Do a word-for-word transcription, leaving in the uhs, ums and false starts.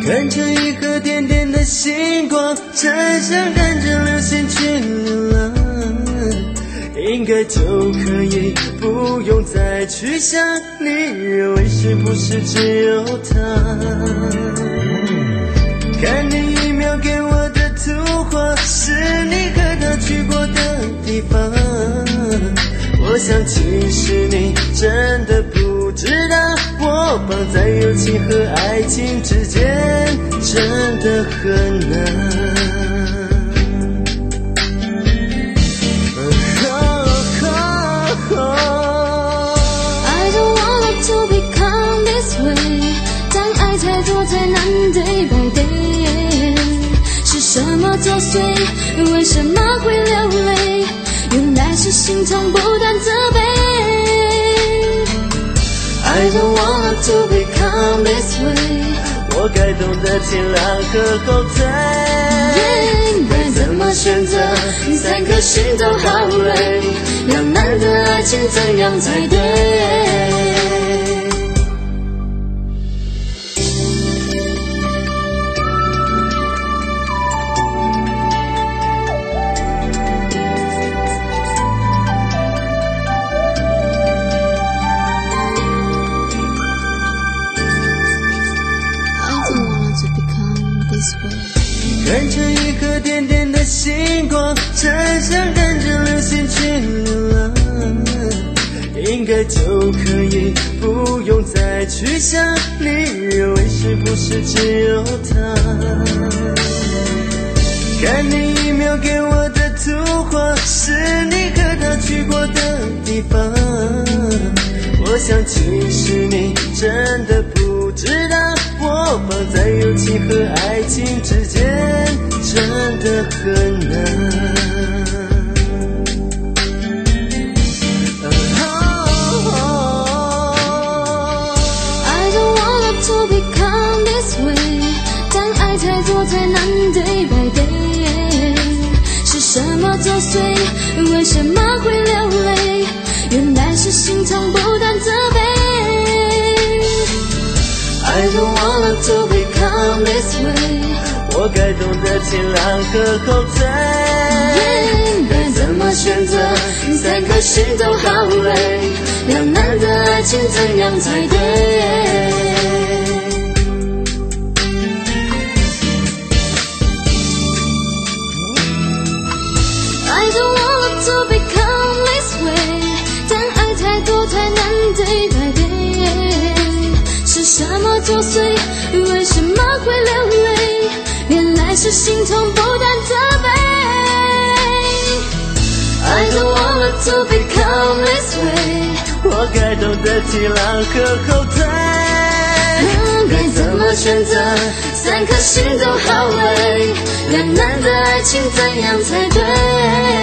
看着一颗点点的星光，真想跟着流星去流浪，应该就可以不用再去想你认为是不是只有他。看你一秒给我的图画，是你和他去过的地方，我想其实你真的不知道，我绑在友情和爱情之间真的很难。 I don't want it to become this way， 当爱太多太难 day by day， 是什么作祟？为什么会流泪？原来是心痛不断责备。 I don't want to become this way， 我该懂得前浪和后退， yeah， 该怎么选择？三颗心都好累，两难的爱情怎样才对？看着一颗点点的星光，真想跟着流星去流浪，应该就可以不用再去想你认为是不是只有他。看你一秒给我的图画，是你和他去过的地方，我想其实你真的不知道，我绑在友情和爱情之间真的很难。 I don't want it to become this way， 当爱太多太难 day by day， 是什么作祟？为什么会流泪？原来是心痛不断责备。 I don't want to become this way， 我该懂得前浪和后退， yeah， 该怎么选择？三颗心都好累，两难的爱情怎样才对 ？I don't want to become this way， 当爱太多太难 day by day， 是什么作祟？为什么会流泪？原来是心痛不断责备。 I don't want to become this way， 我该懂得体谅和后退，该怎么选择？三颗心都好累，两难的爱情怎样才对？